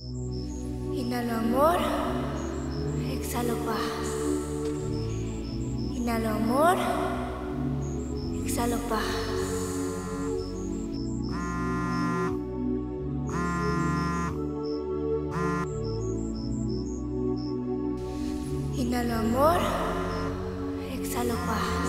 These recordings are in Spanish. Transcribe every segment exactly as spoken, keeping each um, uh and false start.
Inhalo amor, exhalo paz. Inhalo amor, exhalo paz. Inhalo amor, exhalo paz.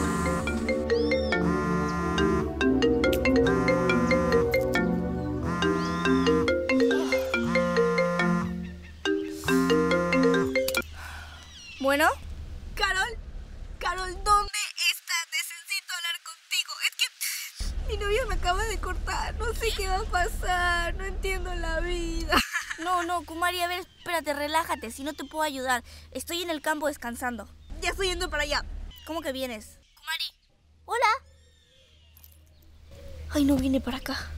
Bueno, Carol, Carol, ¿dónde estás? Necesito hablar contigo. Es que mi novio me acaba de cortar. No sé qué va a pasar. No entiendo la vida. no, no, Kumari, a ver, espérate, relájate, si no te puedo ayudar. Estoy en el campo descansando. Ya estoy yendo para allá. ¿Cómo que vienes? Kumari. Hola. Ay, no viene para acá.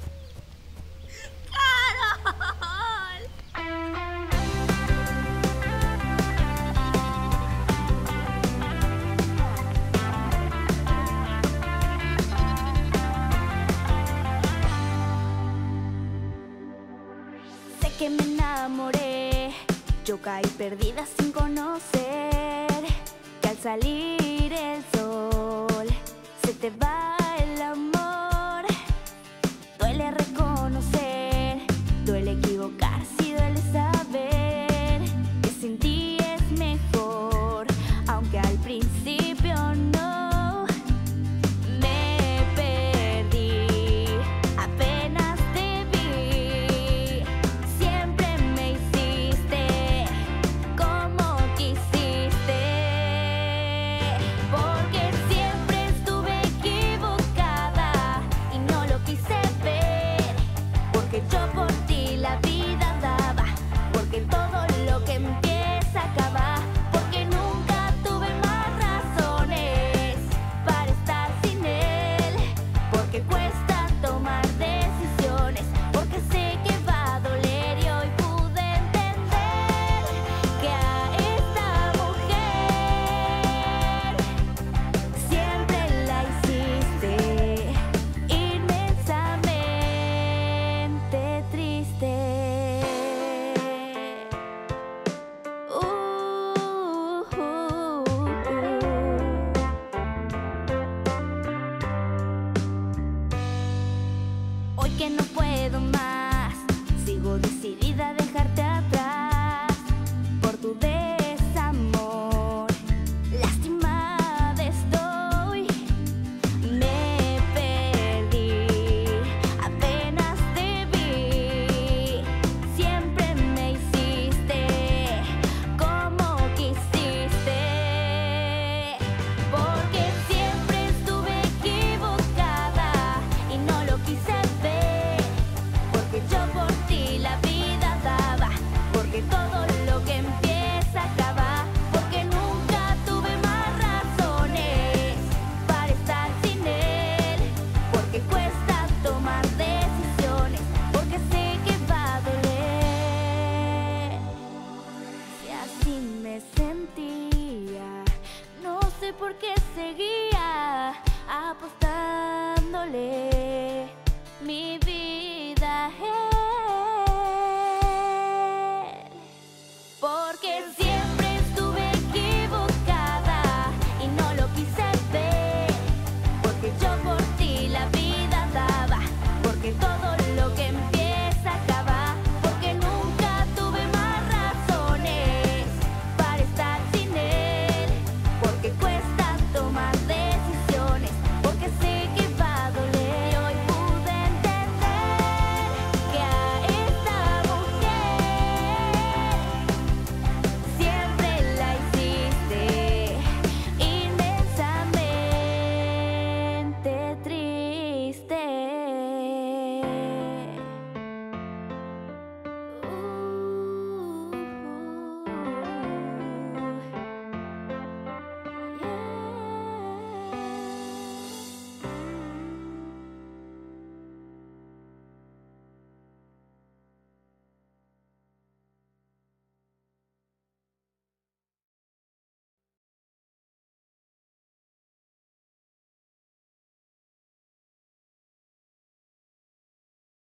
Que me enamoré, yo caí perdida sin conocer que al salir el sol se te va el amor. Duele reconocer, duele equivocarse y duele saber que sin ti es mejor, aunque al principio no. Me perdí, apenas te vi. Siempre me hiciste como quisiste, porque siempre estuve equivocada y no lo quise ver, porque yo por ti la vida daba, porque todo lo que empieza acaba, porque nunca tuve más razones para estar sin él, porque cuesta tomar decisiones, porque sé que va a doler y hoy pude entender que a esta mujer siempre la hiciste inmensamente triste. Uh, uh, uh. Hoy que no puedo más, sigo decidida a dejarte atrás.